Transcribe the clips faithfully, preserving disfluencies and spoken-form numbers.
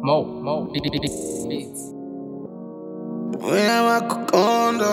Mo, Mo, beats. Wena wakukonda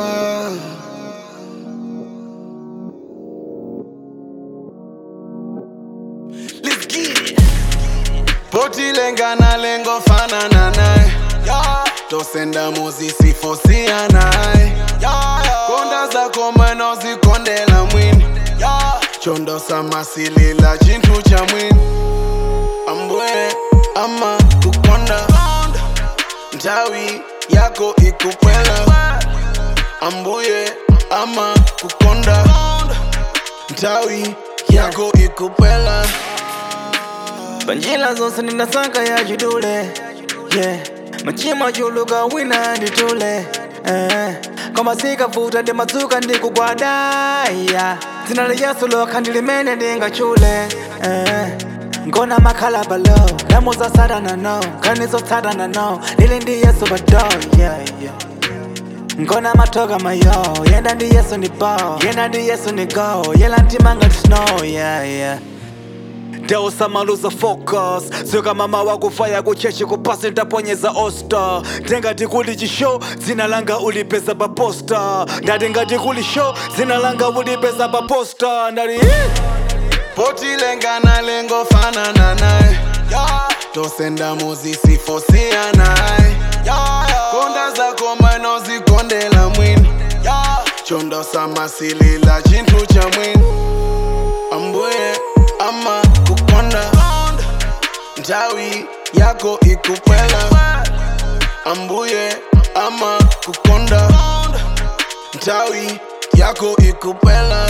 Let's get it. Poti lenga na lengo fanana naye, yeah. Tosenda muzisi fosia naye, yeah, yeah. Konda zako mweno zikondela mwini, yeah. Chondo samasilila chintu cha mwini. Ambwe ama kukonda Ntawi yako ikupela. Ambuye ama kukonda Ntawi yako ikupela. Banjila zonse ninasaka ya jidule, yeah. Machima juluka wina nditule, eh. Kama sika futa ndi mazuka ndi kugwadaya. Zinale yesu loka ndilimene ndinga chule, eh. Nkona makala balo, lemo za sada na no. Kanizo sada na no, nili ndi yesu bado, yeah, yeah. Nkona matoga mayo, yenda ndi yesu ni bao. Yenda ndi yesu ni go, yela ntimanga snow, yeah, yeah. Deo samaluza focus. Syoka mama wakufaya kuchechi kupasi ntaponyeza osta. Ndengati kuli chisho, zinalanga ulipeza baposta. Ndadengati kuli show, zinalanga ulipeza baposta. Ndari Poti lenga na lengo fanana naye, yeah. Tosenda muzisi fosia naye, yeah, yeah. Konda zako mweno zikondela mwini, yeah. Chondo samasilila chintu cha mwini. Ambuye ama kukonda Ntawi yako ikupela. Ambuye ama kukonda Ntawi yako ikupela.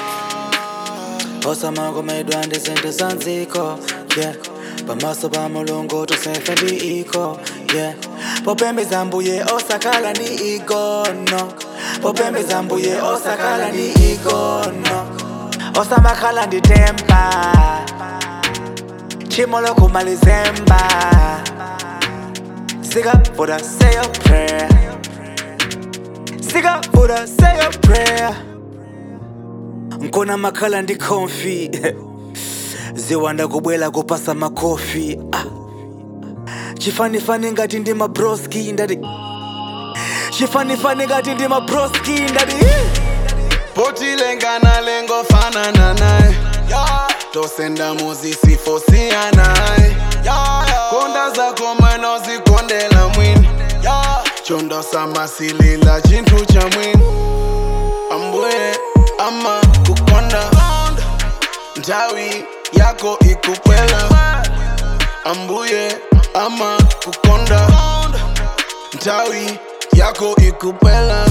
Osama komedwa ndi sente sanziko, yeah. Pamaso pa mulungu tusefe ndi iko, yeah. Popembe zambuye osakala ni igono. Popembe zambuye osakala ni igono. Osamakala ndi tempa, chimolo kumalizemba. Sig up for the say your prayer. Sig up for the say your prayer. Nkona makala ndi konfi ziwanda kubwela kupasa makofi, ah. Chifani fani ngati ndi mabroski ndadi. Chifani fani ngati ndi mabroski ndadi. Poti lenga na lengo fanana naye, yeah. Tosenda muzisi fosia naye, yeah, yeah. Konda zako mweno zikondela mwini, yeah. Chondo samasilila chintu cha mwini. Ambuye ama kukonda Ntawi yako ikupela. Ambuye ama kukonda Ntawi yako ikupela.